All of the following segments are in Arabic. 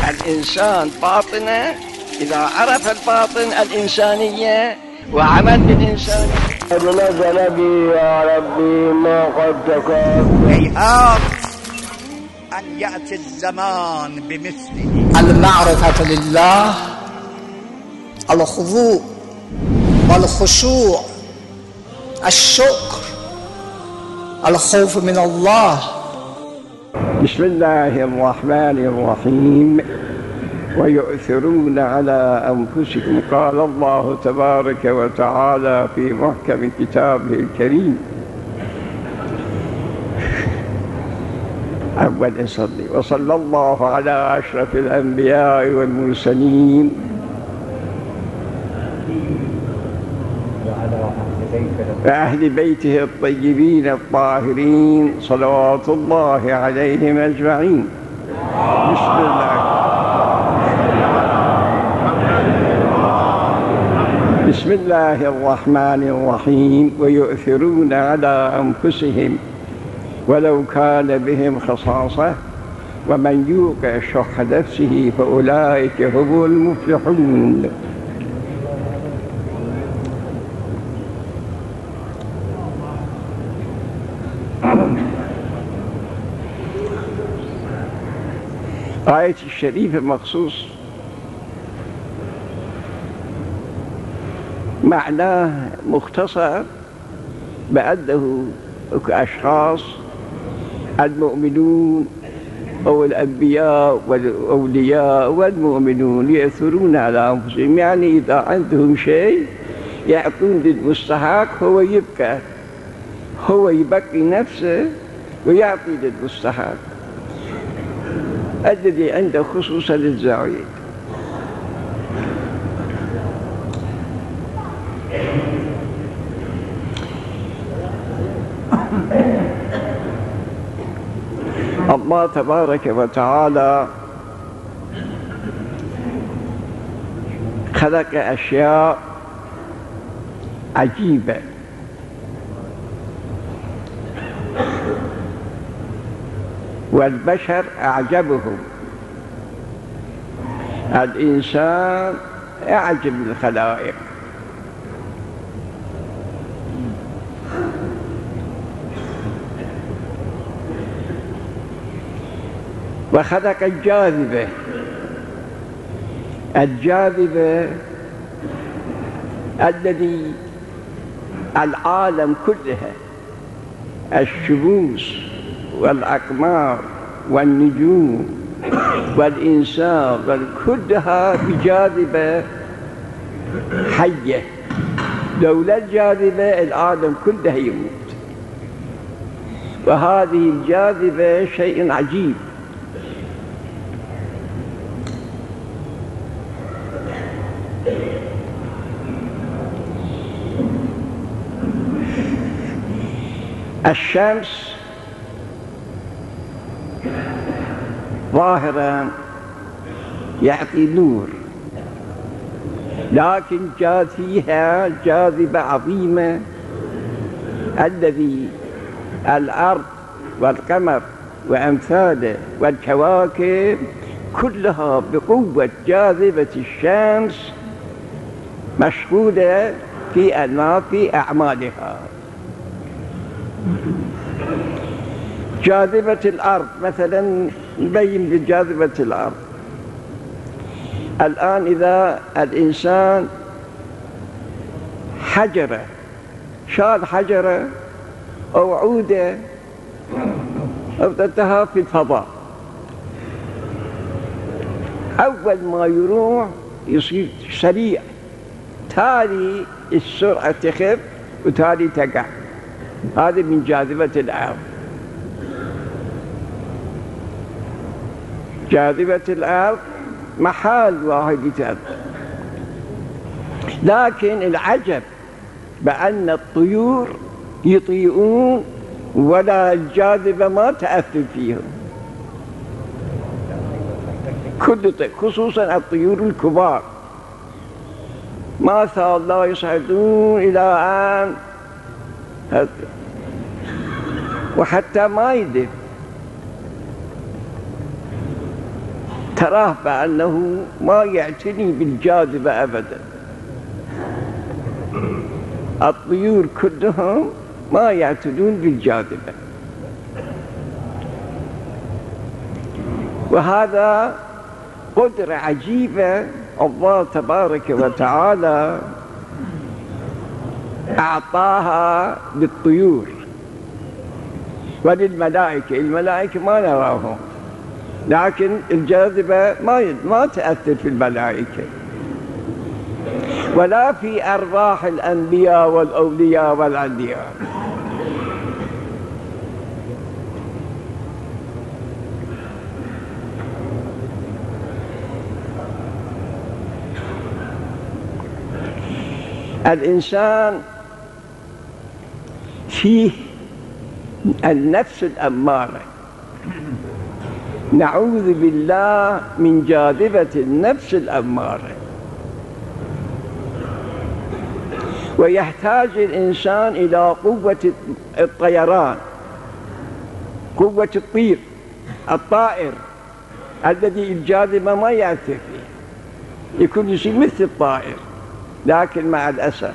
الإنسان باطنه إذا عرف الباطن الإنسانية وعمل بالإنسانية. نزل بي يا ربي ما قد تكون. هيهات أن يأتي الزمان بمثله. المعرفة لله، الخضوع والخشوع، الشكر، الخوف من الله. بسم الله الرحمن الرحيم. ويؤثرون على أنفسهم. قال الله تبارك وتعالى في محكم كتابه الكريم: أول صلي وصلى الله على أشرف الأنبياء والمرسلين وأهل بيته الطيبين الطاهرين صلوات الله عليهم أجمعين. بسم الله الرحمن الرحيم. ويؤثرون على أنفسهم ولو كان بهم خصاصة ومن يوق شح نفسه فأولئك هم المفلحون. آية الشريفة مخصوص معناه مختصر بأنه أشخاص المؤمنون أو الأنبياء والأولياء والمؤمنون يؤثرون على أنفسهم، يعني إذا عندهم شيء يعطون للمستحق هو يبقى، هو يبقي نفسه ويعطي للمستحق الذي عنده خصوصا للزاوية. الله تبارك وتعالى خلق أشياء عجيبة، والبشر أعجبهم. الإنسان أعجب الخلائق، وخلق الجاذبة. الجاذبة الذي العالم كلها، الشموس والأقمار والنجوم والإنسان كلها بجاذبة حية. لولا الجاذبة العالم كله يموت. وهذه الجاذبة شيء عجيب. الشمس ظاهرا يعطي نور، لكن جاء فيها جاذبة عظيمة الذي الأرض والقمر وأمثاله والكواكب كلها بقوة جاذبة الشمس مشغولة في أعمالها. جاذبة الأرض مثلا، نبين بجاذبة الأرض. الآن إذا الإنسان حجرة، شال حجرة أو عودة أبدتها في الفضاء، أول ما يروح يصير سريع، تالي السرعة تخف وتالي تقع. هذه من جاذبة الأرض. جاذبة الأرض محال واحد يتأذى. لكن العجب بأن الطيور يطيئون ولا الجاذبة ما تأثر فيهم. خصوصا الطيور الكبار ما شاء الله يصعدون إلى أن وحتى ما يدف. تراه بأنه ما يعتني بالجاذبة أبدا. الطيور كلهم ما يعتنون بالجاذبة، وهذا قدرة عجيبة الله تبارك وتعالى أعطاها للطيور وللملائكة. الملائكة ما نراهم، لكن الجاذبة ما تأثر في الملائكة ولا في أرواح الأنبياء والأولياء والأنبياء. الإنسان فيه النفس الأمارة، نعوذ بالله من جاذبة النفس الأمارة. ويحتاج الإنسان إلى قوة الطيران، قوة الطائر الذي الجاذبة ما يأثر فيه، يكون يصير مثل الطائر. لكن مع الأسف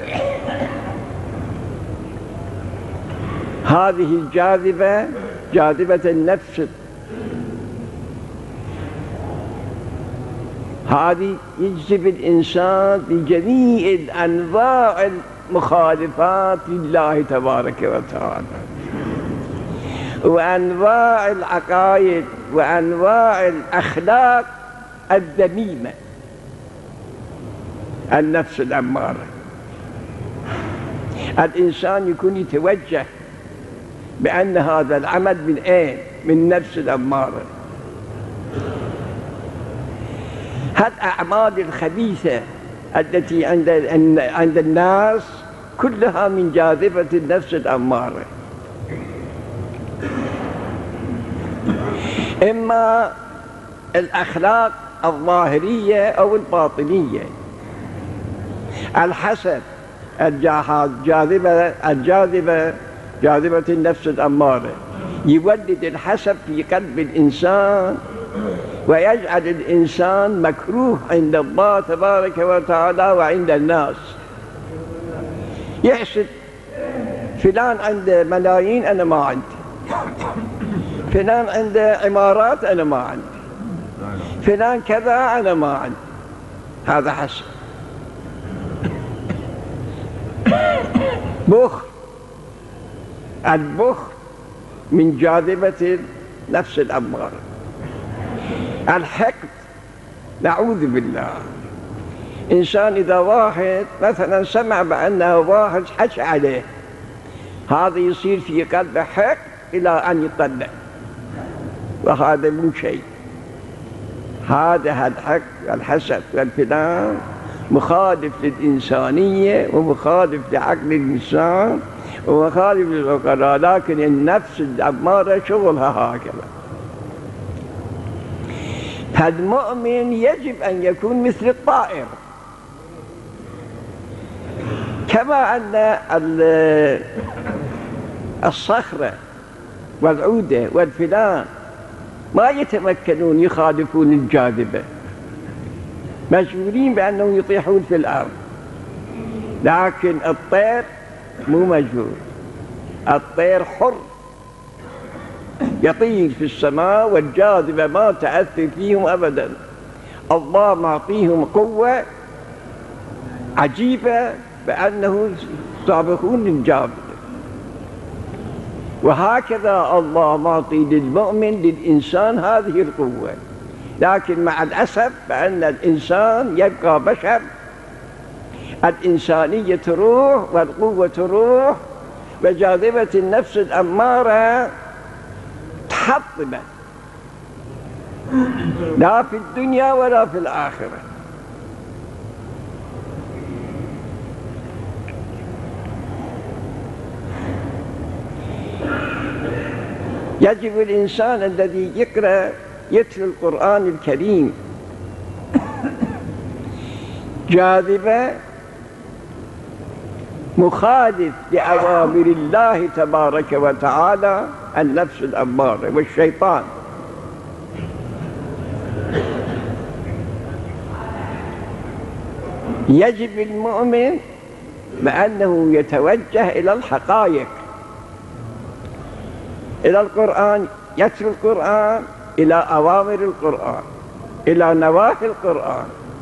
هذه الجاذبة، جاذبة النفس، هذه يجذب الإنسان بجميع الأنواع المخالفات لله تبارك وتعالى، وأنواع العقائد وأنواع الأخلاق الذميمة. النفس الأمارة، الإنسان يكون يتوجه بأن هذا العمل من أين؟ من نفس الأمارة. الأعمال الخبيثة التي عند الناس كلها من جاذبة النفس الأمارة، إما الأخلاق الظاهرية أو الباطنية. الحسد، جاذبة النفس الأمارة، يولد الحسد في قلب الإنسان ويجعل الإنسان مكروه عند الله تبارك وتعالى وعند الناس. يحسد فلان عنده ملايين أنا ما عندي، فلان عنده عمارات أنا ما عندي، فلان كذا أنا ما عندي. هذا حسد. بخل، البخل من جاذبة النفس الأمارة. الحقد، نعوذ بالله. إنسان إذا واحد مثلا سمع بأنه واحد حش عليه، هذا يصير في قلبه حقد إلى أن يطلع، وهذا مو شيء. هذا الحقد الحسد والفلان مخالف للإنسانية ومخالف لعقل الإنسان ومخالف للعقلاء، لكن النفس الأمارة شغلها هكذا. فالمؤمن يجب أن يكون مثل الطائر، كما أن الصخرة والعودة والفلان ما يتمكنون يخالفون الجاذبة، مجبورين بأنهم يطيحون في الأرض. لكن الطير مو مجبور، الطير حر يطير في السماء والجاذبة ما تأثر فيهم أبدا. الله معطيهم قوة عجيبة بأنه سابقون للجاذبة. وهكذا الله معطي للمؤمن للإنسان هذه القوة. لكن مع الأسف بأن الإنسان يبقى بشر، الإنسانية تروح والقوة تروح، وجاذبة النفس الأمارة تحطمت لا في الدنيا ولا في الآخرة. يجب الإنسان الذي يتلو القرآن الكريم جاذبة مخالف لأوامر الله تبارك وتعالى النفس الأمارة والشيطان. يجب المؤمن بأنه يتوجه إلى الحقائق، إلى القرآن، يتلو القرآن، إلى أوامر القرآن، إلى نواهي القرآن،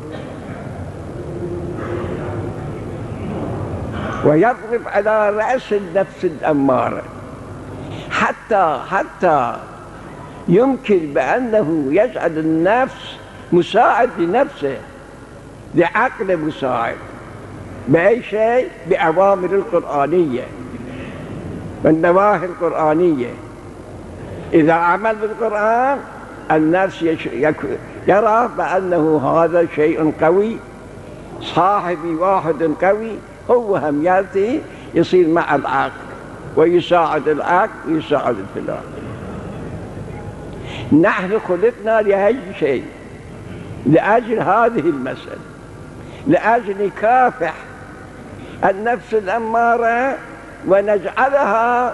ويضرب على رأس النفس الأمارة حتى يمكن بأنه يجعل النفس مساعد لنفسه، لعقل مساعد، بأي شيء؟ بأوامر القرآنية والنواهي القرآنية. إذا عمل بالقرآن النفس يرى بأنه هذا شيء قوي، صاحبي واحد قوي، هو هم يأتي يصير مع العقل ويساعد العقل ويساعد الفلان. نحن خلقنا لهذا الشيء، لأجل هذه المسألة، لأجل نكافح النفس الأمارة ونجعلها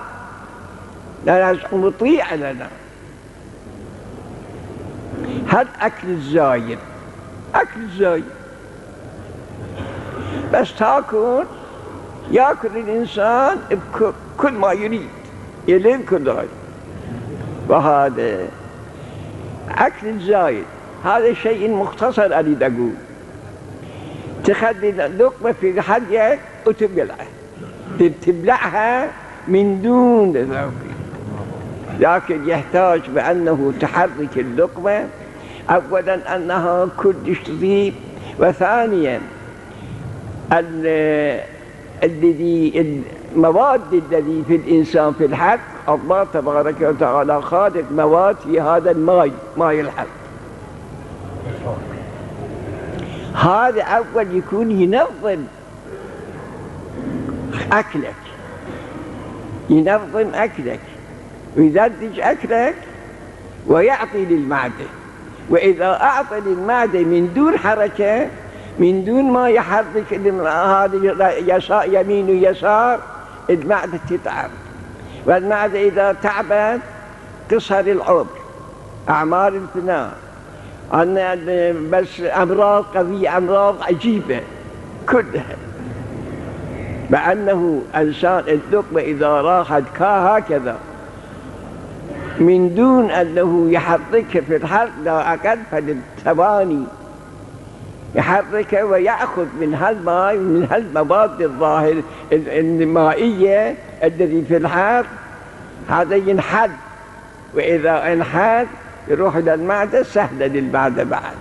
مطيعة لنا. هذا أكل الزايد، أكل الزايد بس يأكل الإنسان بكل ما يريد، يلين كل هذا، وهذا أكل الزايد. هذا شيء مختصر أريد أقول، تخلي اللقمة في حلقك وتبلعها، تبلعها من دون ذوق، لكن يحتاج بأنه تحرك اللقمة، أولا أنها كلش تطيب، وثانيا المواد الذي في الإنسان في الحلق، الله تبارك وتعالى خالق مواد في هذا الماء، ماء الحلق. هذا أول يكون ينظم أكلك، ينظم أكلك ويدرج أكلك ويعطي للمعدة. وإذا أعطى للمعدة من دون حركة، من دون ما يحرك هذا يمين ويسار، المعدة تتعب، والمعدة إذا تعبت تصهر العمر، أعمار الفناء، بس أمراض قوية، أمراض عجيبة كلها. بأنه إنسان اللقمة إذا راحت هكذا من دون أنه يحركها في الحلق لا أقل فللثواني، يحركها ويأخذ من هالماء ومن هالمواد الظاهر المائية الذي في الحلق، هذا ينحل، وإذا انحل يروح إلى المعدة، سهلة للمعدة بعد.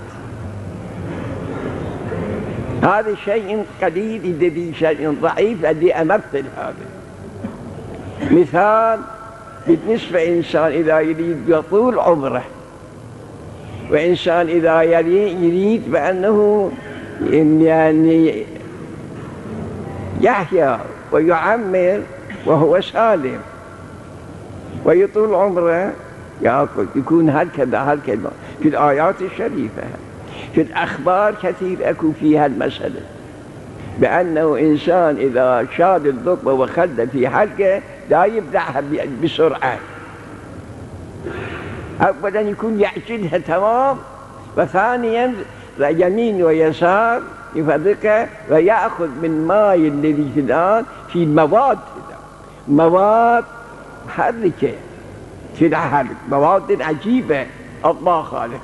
هذا شيء قليل، الذي شيء ضعيف الذي أمثل هذا. مثال بالنسبة إنسان إذا يريد يطول عمره، وإنسان إذا يريد بأنه يعني يحيا ويعمر وهو سالم ويطول عمره، يأكل، يكون هكذا في الآيات الشريفة، في الأخبار كثير أكو فيها المسألة، بأنه إنسان إذا شاد اللقمة وخلد في حلقه لا يبلعها بسرعة، أولا يكون يعجلها تمام، وثانيا يمين ويسار يفرقها ويأخذ من ماء الذي في الآن في مواد محركة في الحلق، مواد عجيبة الله خالقها،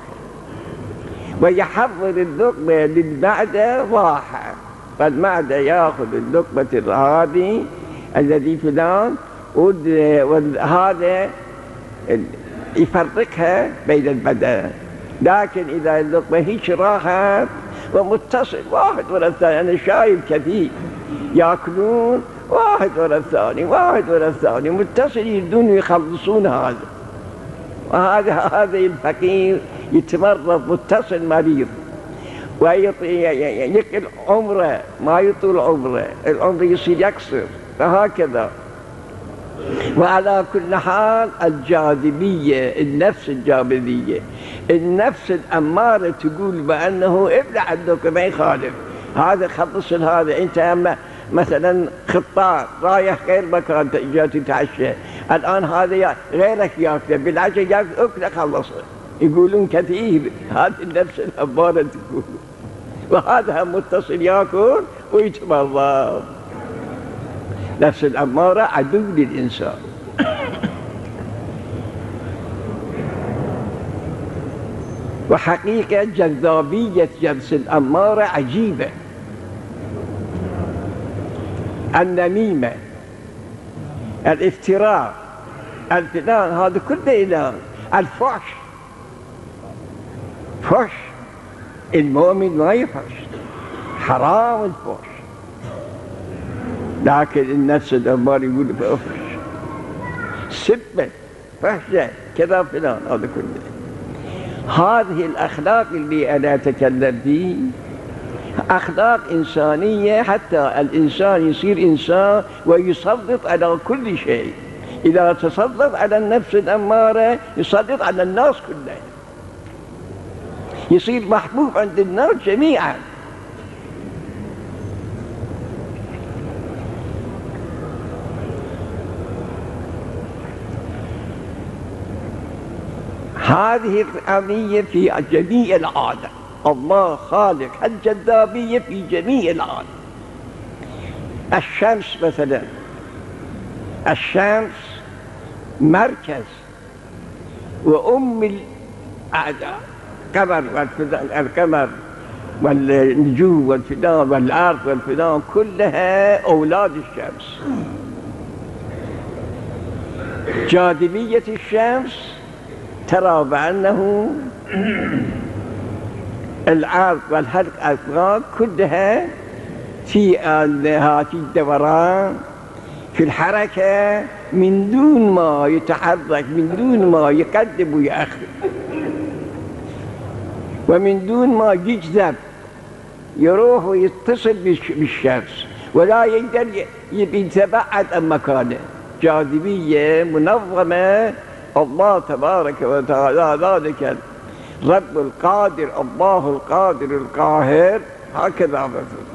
ويحضر اللقمة للمعدة راحة، فالمعدة يأخذ اللقمة هذه الذي في الآن، وهذا يفرقها بين البدن. لكن إذا اللقمة هيك راحت ومتصل واحد ورا الثاني، أنا شايف كثير يأكلون واحد ورا الثاني، واحد ورا الثاني، متصل، يريدون يخلصون هذا، وهذا الفقير يتمرض متصل مريض، ويقل عمره، ما يطول عمره، العمر يصير يكسر، فهكذا. وعلى كل حال الجاذبية، النفس الجاذبية، النفس الأمارة تقول بأنه ابلع اللقمة ما يخالف، هذا خلص هذا. أنت مثلا خطار رايح غير مكان جاي تتعشى، الآن هذا غيرك ياكله، بالعشاء أكله خلصه، يقولون كثير، هذه النفس الأمارة تقول. وهذا متصل ياكل ويتمرض. نفس الأمارة عدو للإنسان. وحقيقة جذابية نفس الأمارة عجيبة. النميمة، الافتراء، الفلان، هذا كله إله. الفحش، فحش المؤمن ما يفحش، حرام الفحش، لكن النفس الأمارة يقول بأفحش، سبة، فحشة، كذا فلان، هذا كله. هذه الأخلاق اللي أنا أتكلم فيه أخلاق إنسانية، حتى الإنسان يصير إنسان ويسلط على كل شيء. إذا تسلط على النفس الأمارة يسلط على الناس كلها، يصير محبوب عند الناس جميعا. هذه العملية في جميع العالم. الله خالق الجذابية في جميع العالم. الشمس مثلا، الشمس مركز وأم الأعداء، القمر والنجوم والفلان والأرض والفلان كلها أولاد الشمس. جاذبية الشمس ترى بأنه الأرض والأفلاك كلها في الدوران، في الحركة، من دون ما يتحرك، من دون ما يقدم ويأخر، ومن دون ما يجذب يروح ويتصل بالشمس ولا يقدر يتبعد عن مكانه. جاذبية منظمة. الله تبارك وتعالى ذلك رب القادر، الله القادر القاهر، هكذا مثل.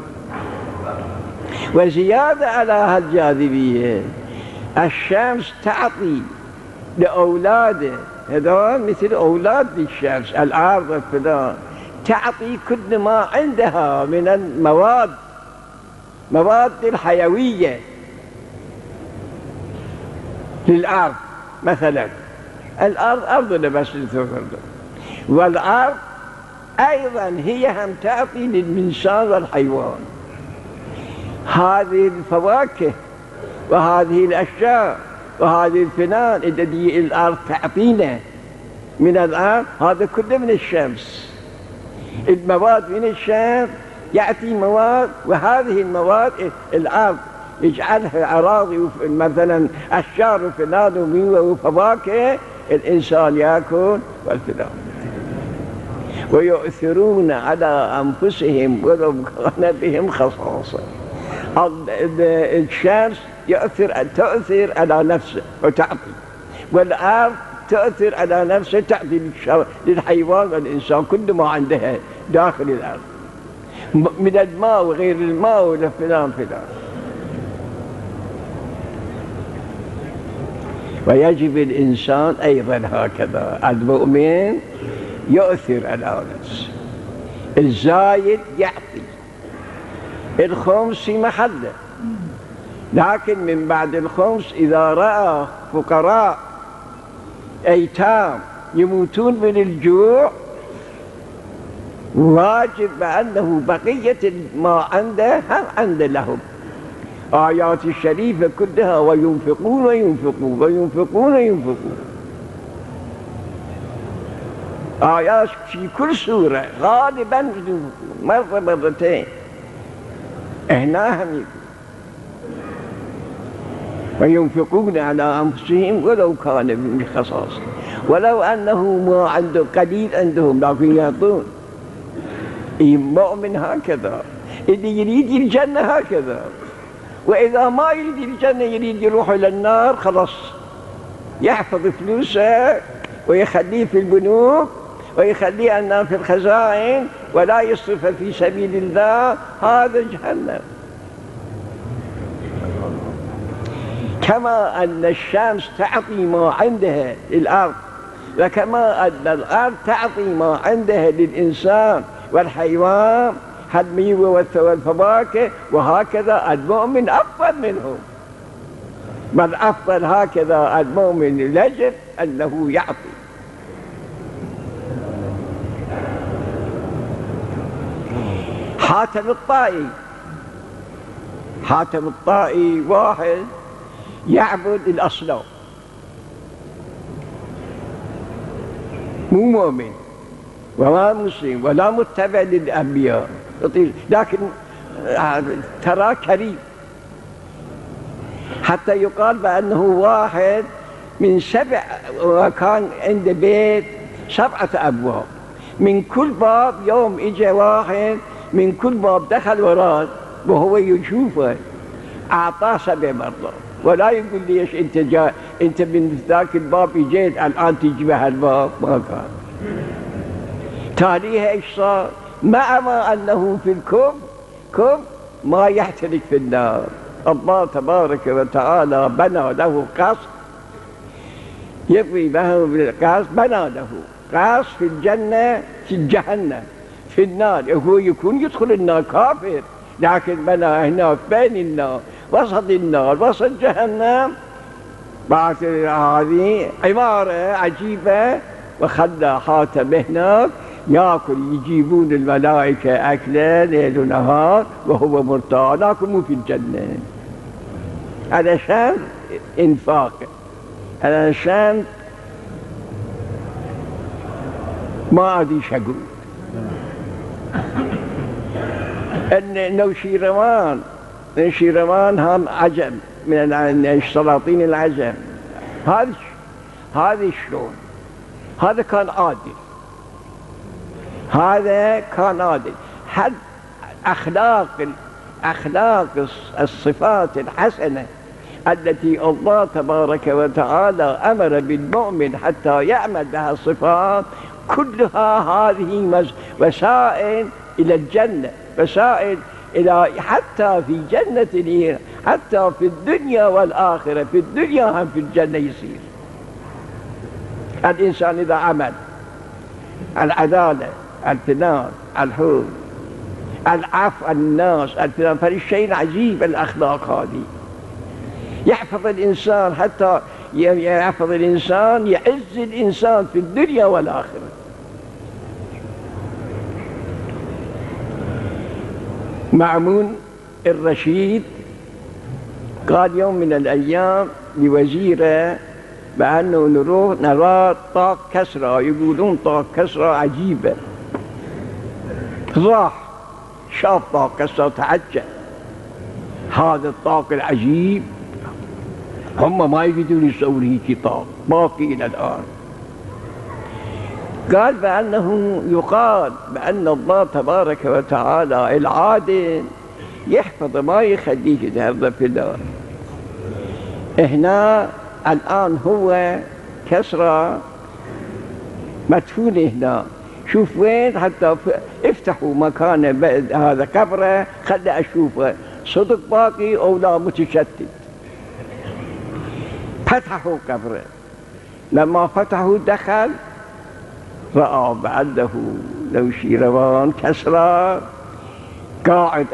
وزيادة على هالجاذبية الشمس تعطي لأولاده، هذول مثل أولاد الشمس، الأرض والفلان، تعطي كل ما عندها من المواد، مواد الحيوية للأرض. مثلا الأرض أرضنا بس للثمر، والأرض أيضا هي هم تعطي للإنسان والحيوان هذه الفواكه وهذه الأشياء وهذه الفنان الذي الأرض تعطينا من الأرض. هذا كله من الشمس. المواد من الشمس يعطي مواد، وهذه المواد الأرض يجعلها أراضي مثلا أشجار وفنان وفواكه، الإنسان يأكل والفلان. ويؤثرون على أنفسهم ولو كان بهم خصاصة. الشمس تؤثر على نفسه وتعطي، والأرض تؤثر على نفسه تعطي للحيوان والإنسان كل ما عندها داخل الأرض من الماء وغير الماء والفلان فلان. ويجب الإنسان أيضا هكذا، المؤمن يؤثر على نفسه. الزايد يعطي، الخمس في محله، لكن من بعد الخمس إذا رأى فقراء أيتام يموتون من الجوع واجب بأنه بقية ما عنده هم عنده لهم. آيات الشريفة كلها وينفقون وينفقون وينفقون وينفقون، آيات في كل سورة غالبا مرة مرتين. هنا هم يقول وينفقون على أنفسهم ولو كان من خصاصة، ولو أنه ما عنده قليل عندهم لكن يعطون. المؤمن هكذا، اللي يريد الجنة هكذا، وإذا ما يريد الجنة يريد يروح إلى النار خلاص يحفظ فلوسه ويخليه في البنوك ويخليه أنه في الخزائن ولا يصرف في سبيل الله، هذا جهنم. كما أن الشمس تعطي ما عندها الأرض، وكما أن الأرض تعطي ما عندها للإنسان والحيوان، الميوة والفواكه، وهكذا المؤمن أفضل منهم، بل أفضل هكذا المؤمن يجب أنه يعطي. حاتم الطائي واحد يعبد الأصنام، مو مؤمن ولا مسلم ولا متبع للأنبياء، لكن ترى كريم، حتى يقال بأنه واحد من 7، وكان عند بيت 7 أبواب، من كل باب يوم إجا واحد من كل باب دخل وراه وهو يشوفه أعطاه 7 مرات، ولا يقول ليش أنت من ذاك الباب اجيت الآن تجي بهالباب، ما كان. تاليها ايش صار؟ مع ما أنه في الكفر ما يحترق في النار، الله تبارك وتعالى بنى له قصر يقضي به بالقصر، بنى له قصر في الجنة في جهنم في النار، هو يكون يدخل النار كافر، لكن بنى هناك بين النار وسط النار وسط جهنم بعد هذه عمارة عجيبة، وخلى حاتم هناك ياكل، يجيبون الملائكة أكلا ليل ونهار وهو مرتاح، لكن مو في الجنة، علشان إنفاق، علشان ما أدري شو أقول. أن نوشيروان هم عجم من السلاطين العجم، هذا شلون؟ هذا كان عادل، حد أخلاق الصفات الحسنة التي الله تبارك وتعالى أمر بالمؤمن حتى يعمل بها الصفات، كلها هذه وسائل إلى الجنة، وسائل إلى حتى في جنة، حتى في الدنيا والآخرة، في الدنيا هم في الجنة يصير. الإنسان إذا عمل العدالة، الفنان، الحب، العفو عن الناس، الفنان، فالشيء العجيب الأخلاق هذه يحفظ الإنسان، حتى يحفظ الإنسان، يعز الإنسان في الدنيا والآخرة. مأمون الرشيد قال يوم من الأيام لوزيره بأنه نرى طاق كسرى، يقولون طاق كسرى عجيبة، راح شاف طاق كسرى تعجب، هذا الطاق العجيب هم ما يريدون يسوون هيك طاق باقي إلى الآن. قال بأنه يقال بأن الله تبارك وتعالى العادل يحفظ ما يخليه يذهب في النار. هنا الآن هو كسرى مدفون هنا، شوف وين، حتى افتحوا مكان هذا قبره خلي أشوفه صدق باقي أو لا متشتت. فتحوا قبره، لما فتحوا دخل رأى بعده نوشيروان كسرى قاعد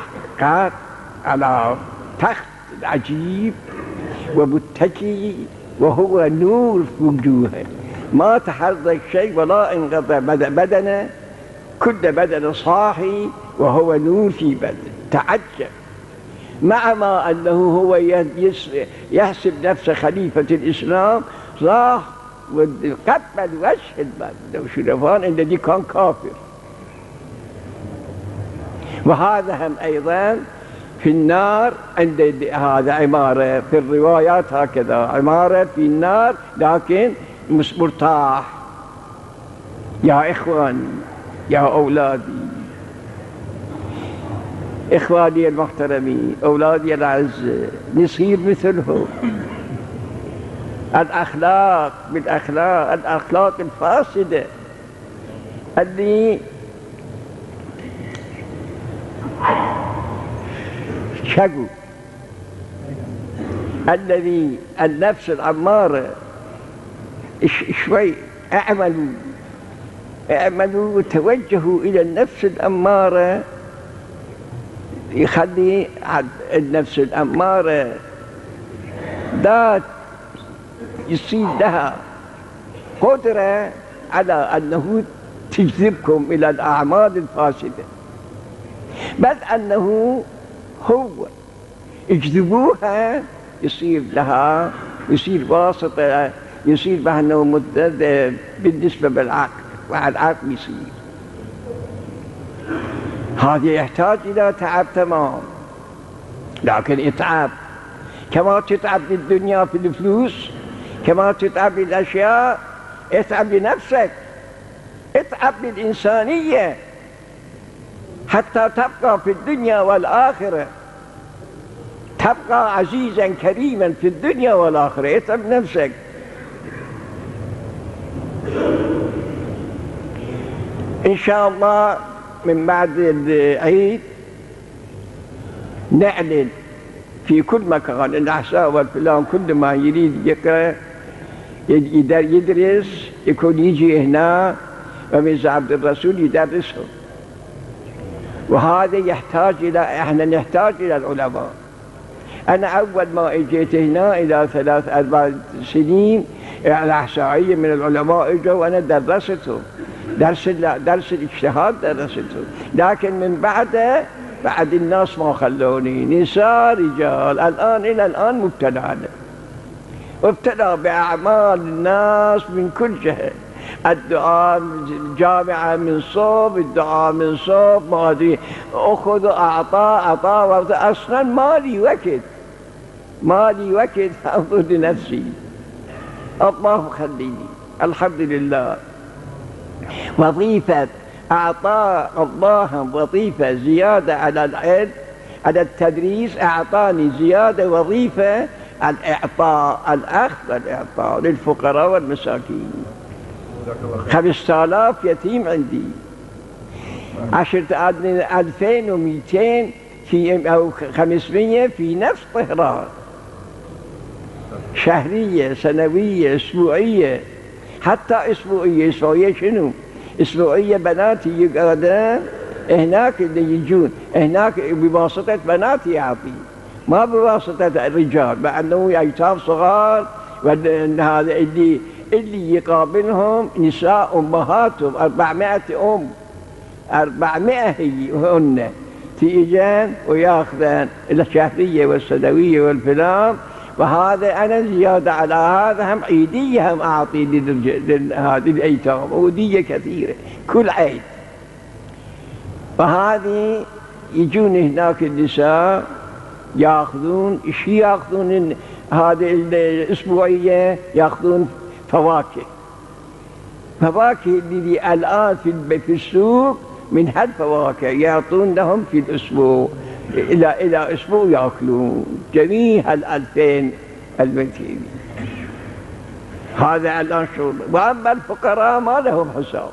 على تخت عجيب ومتكي، وهو نور في وجوهه، ما تحرك شيء ولا انقطع بدنه، كل بدنه صاحي وهو نور في بدنه. تعجب، مع ما أنه هو يحسب نفسه خليفة الإسلام، راح وقبل وجه نوشيروان الذي كان كافر. وهذا هم أيضا في النار، عند هذا عمارة في الروايات هكذا، عمارة في النار لكن مرتاح. يا إخواني، يا أولادي، إخواني المحترمين، أولادي الأعزاء، نصير مثلهم. الأخلاق الفاسدة اللي شقوا، الذي النفس الأمارة شوي اعملوا وتوجهوا إلى النفس الأمارة يخلي النفس الأمارة ذات يصير لها قدرة على أنه تجذبكم إلى الأعمال الفاسدة، بل أنه هو اجذبوها يصير لها، يصير واسطة، يصير بأنه مدد بالنسبة بالعقل، مع العقل يصير. هذا يحتاج إلى تعب تمام، لكن اتعب كما تتعب للدنيا في الفلوس، كما تتعب للأشياء، اتعب لنفسك، اتعب للإنسانية حتى تبقى في الدنيا والآخرة، تبقى عزيزا كريما في الدنيا والآخرة. اتعب نفسك. إن شاء الله من بعد العيد نعلن في كل مكان الأحساء والفلان، كل ما يريد يقرأ يدرس يكون يجي هنا وميز عبد الرسول يدرسهم. وهذا يحتاج إلى، احنا نحتاج إلى العلماء. أنا أول ما اجيت هنا إلى 3-4 سنين الأحسائية من العلماء اجوا وأنا درستهم، درس الاجتهاد درستهم، لكن من بعد الناس ما خلوني، نساء رجال الآن إلى الآن مبتلى بأعمال الناس من كل جهة. الدعاء الجامعة من صوب، الدعاء من صوب، ما أدري أخذ أعطى أصلا مالي وقت أنظر لنفسي. الله خليني الحمد لله. وظيفة أعطى الله وظيفة زيادة على العلم، على التدريس، أعطاني زيادة وظيفة الإعطاء، الأخذ والإعطاء للفقراء والمساكين. 5000 يتيم عندي، 2200 في أو 500 في نفس طهران، شهرية سنوية أسبوعية، حتى أسبوعية شنو؟ أسبوعية بناتي يقعدون هناك، اللي يجون هناك بواسطة بناتي يعطي، ما بواسطة الرجال، مع أنه أيتام صغار، وهذا اللي يقابلهم نساء أمهاتهم 400 أم، 400 هن تيجان وياخذن الشهرية والسنوية والفلان. وهذا أنا زيادة على هذا هم عيدية هم أعطي لهذه الأيتام، عيدية كثيرة كل عيد. فهذه يجون هناك النساء ياخذون هذه الأسبوعية، ياخذون فواكه اللي الآن في السوق من هالفواكه يعطون لهم في الأسبوع، إلى أسبوع يأكلون جميع 2000 المتين. هذا الآن شغل. وأما الفقراء ما لهم حساب،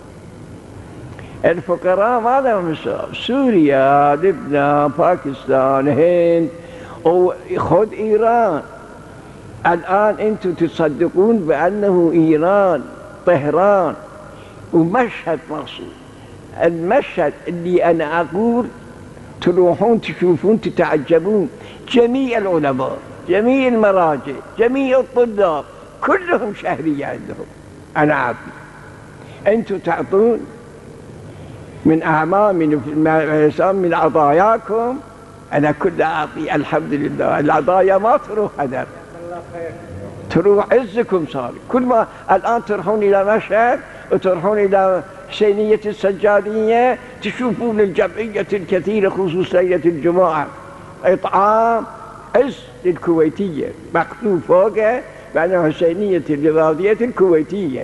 الفقراء ما لهم حساب. سوريا، لبنان، باكستان، هند، وخذ إيران. الآن أنتم تصدقون بأنه إيران، طهران ومشهد مقصود. المشهد اللي أنا أقول تروحون تشوفون تتعجبون، جميع العلماء، جميع المراجع، جميع الطلاب كلهم شهرية عندهم. أنا أعطي، أنتم تعطون من أعمال من عطاياكم، أنا كل أعطي الحمد لله. العطايا ما تروح هدر، تروح عزكم صار. كل ما الآن تروحون إلى مشهد وتروحون إلى حسينية السجادية تشوفون الجمعية الكثيرة خصوصا ليلة الجمعة إطعام عز للكويتية مكتوب فوقه بأنه حسينية الرياضية الكويتية.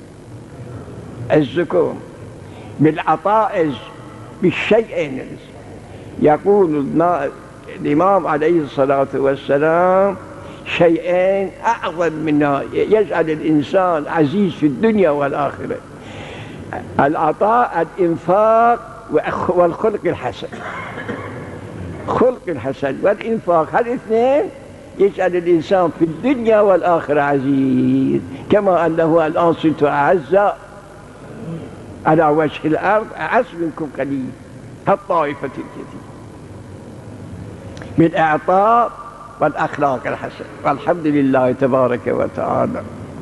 عزكم بالعطاء عز، بالشيئين عز. يقول الإمام عليه الصلاة والسلام شيئين أعظم منها يجعل الإنسان عزيز في الدنيا والآخرة: العطاء، الإنفاق، والخلق الحسن. خلق الحسن والإنفاق، هالاثنين يجعل الإنسان في الدنيا والآخرة عزيز، كما أنه الآن صرت أعزاء على وجه الأرض، أعز منكم قليل، هالطائفة الكثير. بالإعطاء والأخلاق الحسنة. والحمد لله تبارك وتعالى.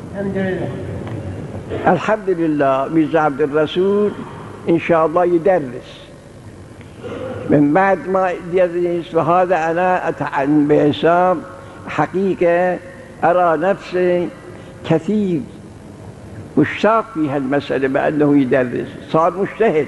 الحمد لله. ميرزا عبد الرسول إن شاء الله يدرس. من بعد ما يدرس، وهذا أنا أتعلم بحساب حقيقة أرى نفسي كثير مشتاق في هالمسألة بأنه يدرس. صار مجتهد،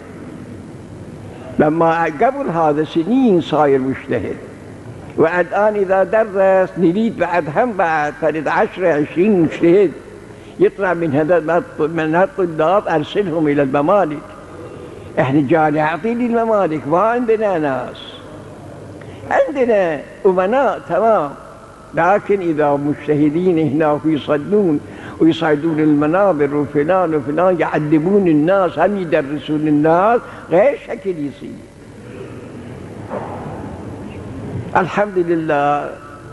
لما قبل هذا سنين صاير مجتهد، والآن إذا درس نريد بعد هم بعد فرد 10-20 مجتهد يطلع من هالطلاب أرسلهم إلى الممالك. إحنا جامعين للممالك، ما عندنا ناس، عندنا أمناء تمام، لكن إذا مجتهدين هنا ويصعدون المنابر وفلان وفلان يعذبون الناس، هم يدرسون الناس، غير شكل يصير. الحمد لله.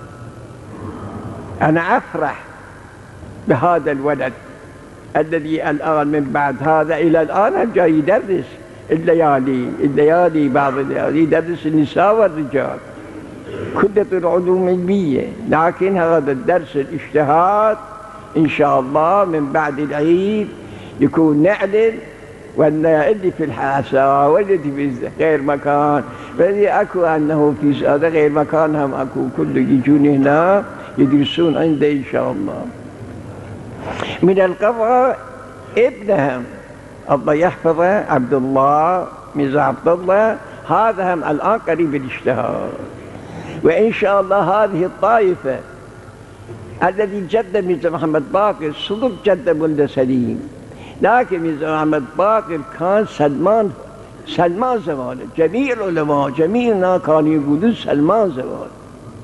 أنا أفرح بهذا الولد الذي الآن من بعد هذا إلى الآن جاي يدرس الليالي بعض الليالي يدرس النساء والرجال كلية العلوم العلمية. لكن هذا الدرس الاجتهاد إن شاء الله من بعد العيد يكون نعلن، وأن اللي في الحاسة واللي في غير مكان، فاللي أكو أنه في هذا غير مكان هم أكو كله يجون هنا يدرسون عنده إن شاء الله. من القضاء ابنهم الله يحفظه عبد الله، ميرزا عبد الله، هذا هم الآن قريب الاجتهاد. وإن شاء الله هذه الطائفة الذي جد ميرزا محمد باقر صدق جد ولد سليم، لكن ميرزا محمد باقر كان سلمان زمانه. جميع العلماء جميعنا كانوا يقولون سلمان زمانه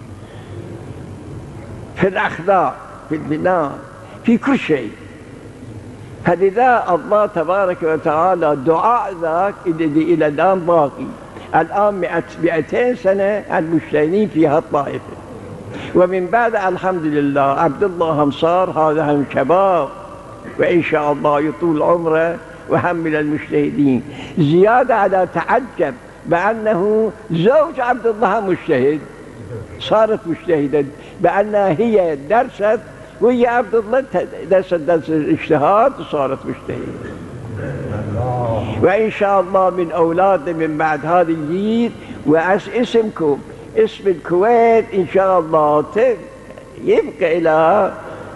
في الأخلاق، في البناء، في كل شيء. فلذا الله تبارك وتعالى دعاء ذاك إلى الآن باقي. الآن 200 سنة المجتهدين في هالطائفة، ومن بعد الحمد لله عبد الله هم صار هذا هم شباب، وإن شاء الله يطول عمره وهم من المجتهدين. زيادة على تعجب بأنه زوج عبد الله مجتهد، صارت مجتهدة، بأنها هي درست وهي عبد الله درس الاجتهاد وصارت مجتهدة. وإن شاء الله من أولاد من بعد هذا الجيل، واسمكم اسم الكويت إن شاء الله يبقى إلى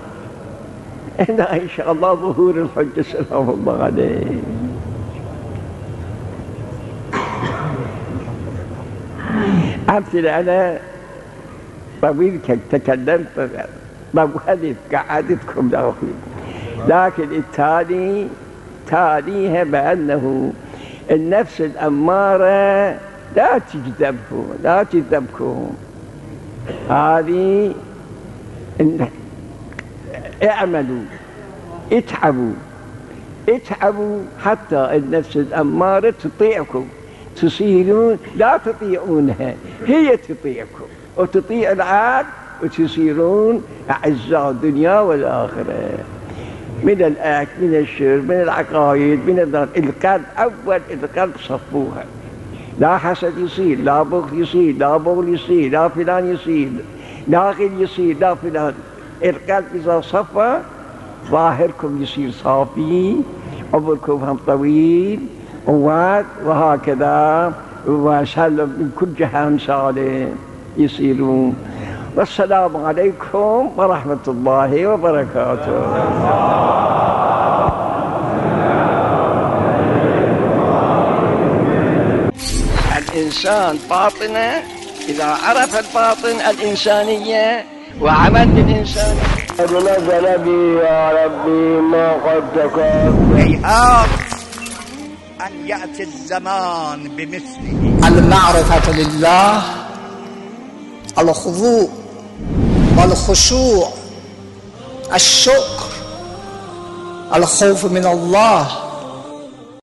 إن شاء الله ظهور الحج سلام الله عليه. أمثل أنا طويل تكلمت بوهدت قعدتكم لأخي، لكن التالي تاليها بأنه النفس الأمارة لا تجذبكم. هذه اعملوا اتعبوا حتى النفس الأمارة تطيعكم، تصيرون لا تطيعونها، هي تطيعكم وتطيع العقل، وتصيرون أعزاء الدنيا والآخرة. من الأكل، من الشرب، من العقائد، من القلب. أول القلب صفوها، لا حسد يصير، لا بغض يصير، لا بغل يصير، لا فلان يصير، لا غل يصير، لا فلان. القلب إذا صفى ظاهركم يصير صافي، عمركم هم طويل، وهكذا وسلم من كل جهة سالم يصيرون. والسلام عليكم ورحمة الله وبركاته. الإنسان باطنه، إذا عرف الباطن الإنسانية وعمل بالإنسانية. نزل بي يا ربي ما قد تكون. هيهات أن يأتي الزمان بمثله. المعرفة لله، الخضوع والخشوع، الشكر، الخوف من الله،